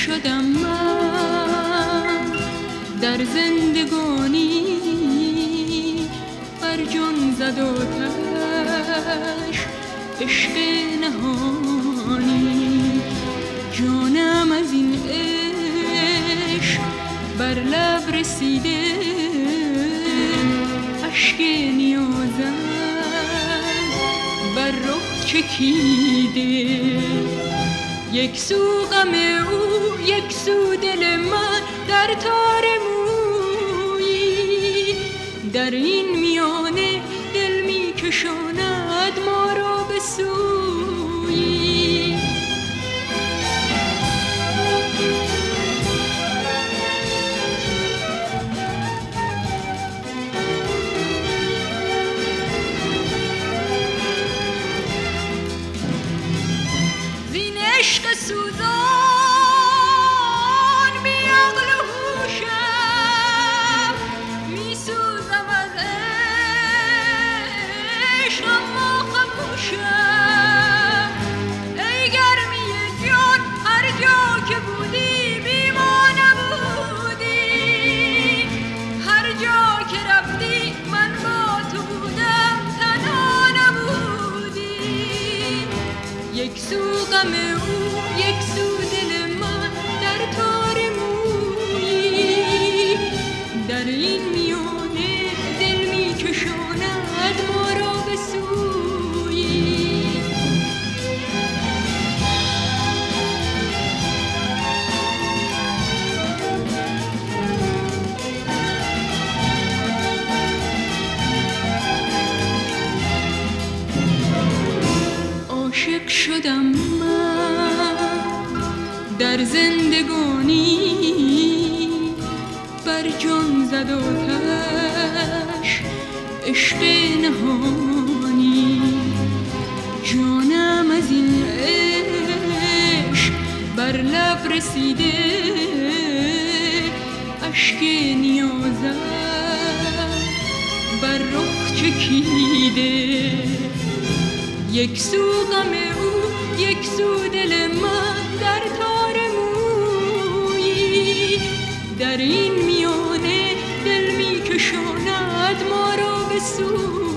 شدم من در زندگانی، بر جان زد آتش عشق نهانی. جانم از این عشق بر لب رسیده، اشک نیازم بر رخ چکیده. یک سو غم او، یک سو دل من در تار مویی. در این میانه دل می کشاند ما را به سویی. زین عشق سوزان بی عقل و هوشم، می سوزم از عشق اما خموشم. ای گرمی جان هر جا که بودی بی ما نبودی، هر جا که رفتی من با تو بودم تنها نبودی. یک سو غم او، یک سو دل من در تار مویی. در این میانه دل می کشاند ما را به سویی. عاشق شدم من در زندگانی، بر جان زد آتش عشق نهانی. جانم از این عشق بر لب رسیده، اشک نیازم بر رخ چکیده. یک سو غم او، یک سو دل من در تار مویی. در این میانه دل می کشاند ما را به سویی.